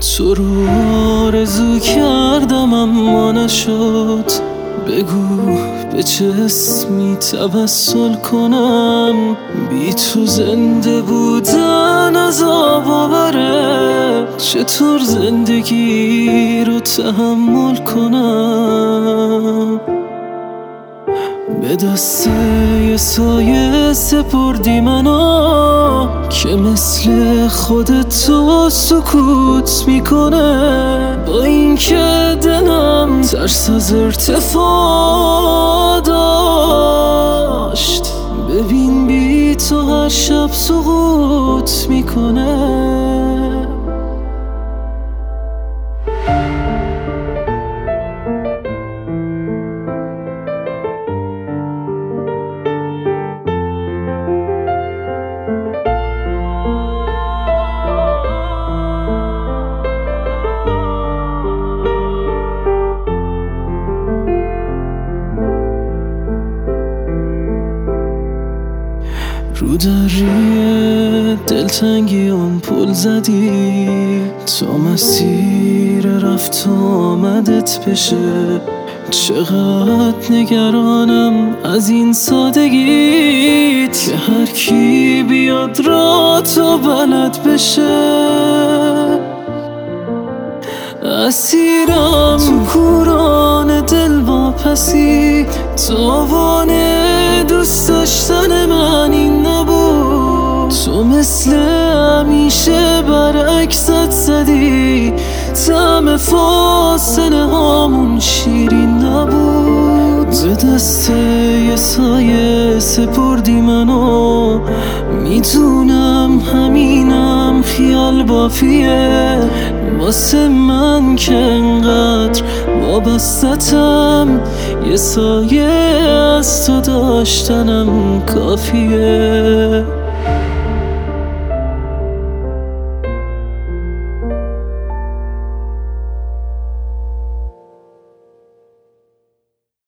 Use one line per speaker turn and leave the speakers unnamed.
تو رو آرزو کردم اما نشد. بگو به چه اسمی توسل کنم، بی تو زنده بودن عذاب آوره. چطور زندگی رو تحمل کنم؟ به دست یه سایه سپردی منو که مثل خودت تو سکوت میکنه. با اینکه دلم ترس از ارتفاع داشت، ببین بی تو هر شب سقوط میکنه. رو دری دلتنگی پل زدی تا مسیر رفت و آمدت بشه. چقدر نگرانم از این سادگیت که هر کی بیاد را تو بلد بشه. اسیرم تو کوران دل واپسی، تاوان دوست داشتن من این نبود. تو مثل همیشه برعکست زدی، طعم فاصله هامون شیرین نبود. به دست یه سایه سپردی منو، میدونم همینم خیال بافیه واسه من که انقدر وابستتم. یه سایه از تو داشتنم کافیه.